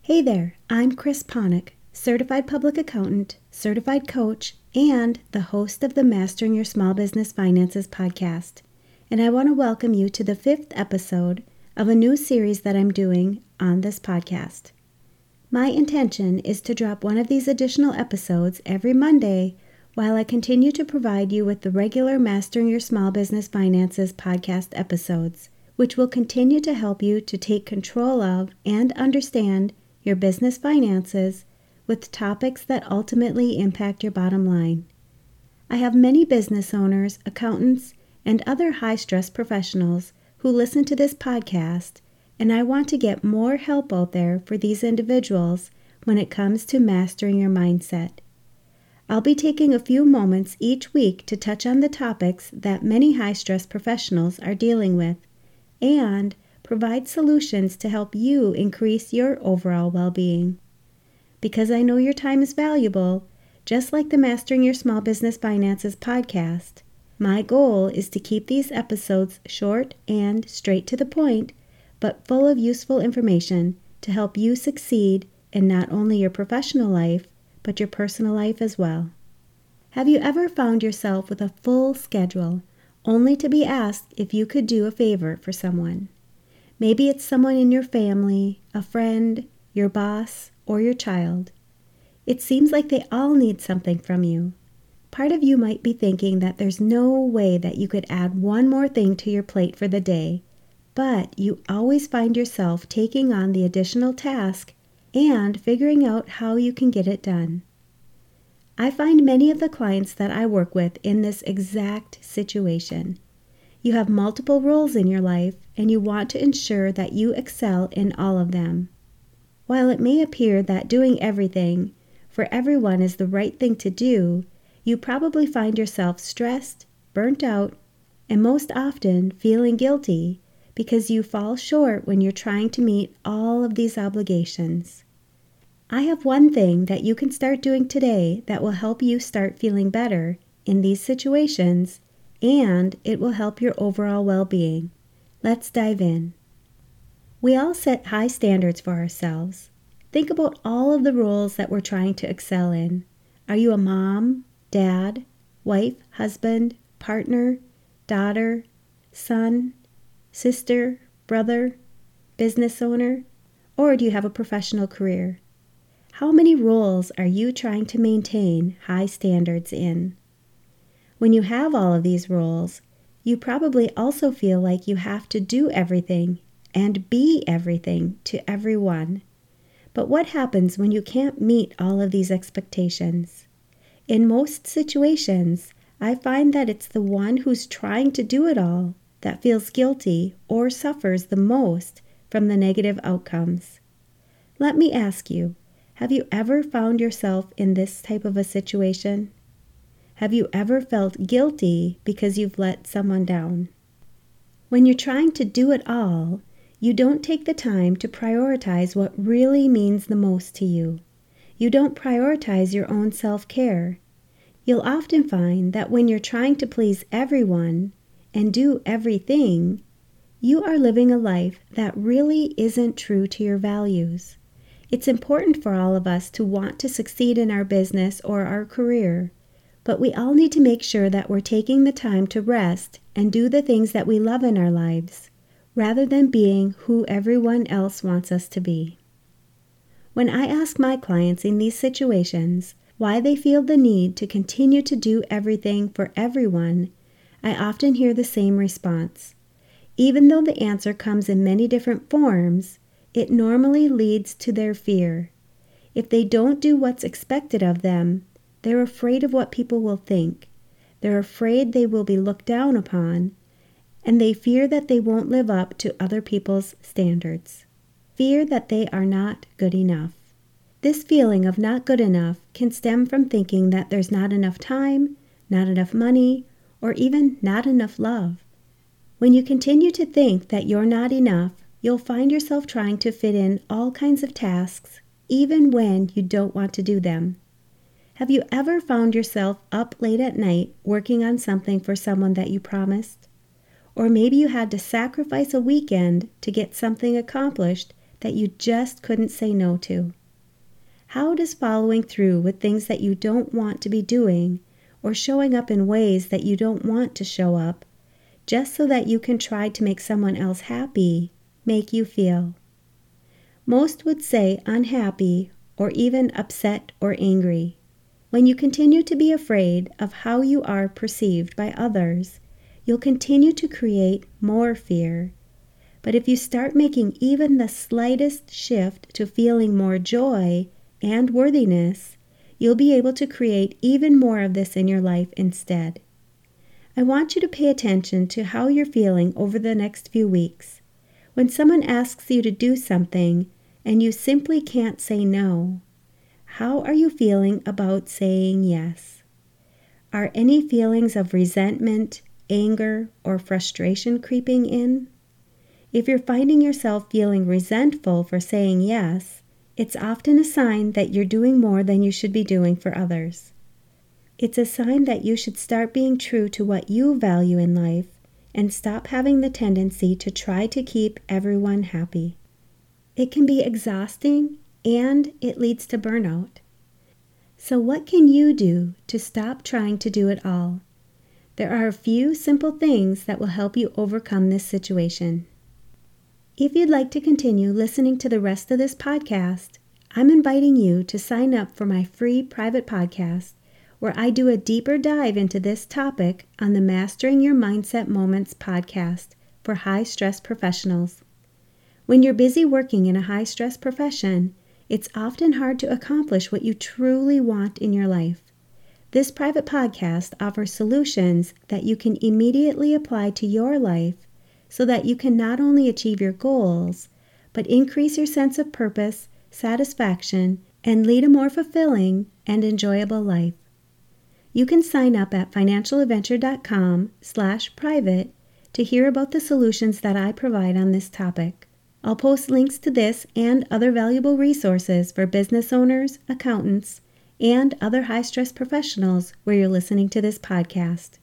Hey there, I'm Chris Ponick, Certified Public Accountant, Certified Coach, and the host of the Mastering Your Small Business Finances podcast. And I want to welcome you to the 5th episode of a new series that I'm doing on this podcast. My intention is to drop one of these additional episodes every Monday while I continue to provide you with the regular Mastering Your Small Business Finances podcast episodes, which will continue to help you to take control of and understand your business finances with topics that ultimately impact your bottom line. I have many business owners, accountants, and other high-stress professionals who listen to this podcast, and I want to get more help out there for these individuals when it comes to mastering your mindset. I'll be taking a few moments each week to touch on the topics that many high-stress professionals are dealing with, and provide solutions to help you increase your overall well-being. Because I know your time is valuable, just like the Mastering Your Small Business Finances podcast, my goal is to keep these episodes short and straight to the point, but full of useful information to help you succeed in not only your professional life, but your personal life as well. Have you ever found yourself with a full schedule, only to be asked if you could do a favor for someone? Maybe it's someone in your family, a friend, your boss, or your child. It seems like they all need something from you. Part of you might be thinking that there's no way that you could add one more thing to your plate for the day, but you always find yourself taking on the additional task and figuring out how you can get it done. I find many of the clients that I work with in this exact situation. You have multiple roles in your life, and you want to ensure that you excel in all of them. While it may appear that doing everything for everyone is the right thing to do, you probably find yourself stressed, burnt out, and most often feeling guilty because you fall short when you're trying to meet all of these obligations. I have one thing that you can start doing today that will help you start feeling better in these situations, and it will help your overall well-being. Let's dive in. We all set high standards for ourselves. Think about all of the roles that we're trying to excel in. Are you a mom, dad, wife, husband, partner, daughter, son, sister, brother, business owner, or do you have a professional career? How many roles are you trying to maintain high standards in? When you have all of these roles, you probably also feel like you have to do everything and be everything to everyone. But what happens when you can't meet all of these expectations? In most situations, I find that it's the one who's trying to do it all that feels guilty or suffers the most from the negative outcomes. Let me ask you, have you ever found yourself in this type of a situation? Have you ever felt guilty because you've let someone down? When you're trying to do it all, you don't take the time to prioritize what really means the most to you. You don't prioritize your own self-care. You'll often find that when you're trying to please everyone and do everything, you are living a life that really isn't true to your values. It's important for all of us to want to succeed in our business or our career, but we all need to make sure that we're taking the time to rest and do the things that we love in our lives, rather than being who everyone else wants us to be. When I ask my clients in these situations why they feel the need to continue to do everything for everyone, I often hear the same response. Even though the answer comes in many different forms, it normally leads to their fear. If they don't do what's expected of them, they're afraid of what people will think. They're afraid they will be looked down upon, and they fear that they won't live up to other people's standards. Fear that they are not good enough. This feeling of not good enough can stem from thinking that there's not enough time, not enough money, or even not enough love. When you continue to think that you're not enough, you'll find yourself trying to fit in all kinds of tasks, even when you don't want to do them. Have you ever found yourself up late at night working on something for someone that you promised? Or maybe you had to sacrifice a weekend to get something accomplished that you just couldn't say no to? How does following through with things that you don't want to be doing or showing up in ways that you don't want to show up just so that you can try to make someone else happy make you feel? Most would say unhappy or even upset or angry. When you continue to be afraid of how you are perceived by others, you'll continue to create more fear. But if you start making even the slightest shift to feeling more joy and worthiness, you'll be able to create even more of this in your life instead. I want you to pay attention to how you're feeling over the next few weeks. When someone asks you to do something and you simply can't say no, how are you feeling about saying yes? Are any feelings of resentment, anger, or frustration creeping in? If you're finding yourself feeling resentful for saying yes, it's often a sign that you're doing more than you should be doing for others. It's a sign that you should start being true to what you value in life and stop having the tendency to try to keep everyone happy. It can be exhausting and it leads to burnout. So what can you do to stop trying to do it all? There are a few simple things that will help you overcome this situation. If you'd like to continue listening to the rest of this podcast, I'm inviting you to sign up for my free private podcast where I do a deeper dive into this topic on the Mastering Your Mindset Moments podcast for high-stress professionals. When you're busy working in a high-stress profession, it's often hard to accomplish what you truly want in your life. This private podcast offers solutions that you can immediately apply to your life so that you can not only achieve your goals, but increase your sense of purpose, satisfaction, and lead a more fulfilling and enjoyable life. You can sign up at financialadventure.com/private to hear about the solutions that I provide on this topic. I'll post links to this and other valuable resources for business owners, accountants, and other high-stress professionals where you're listening to this podcast.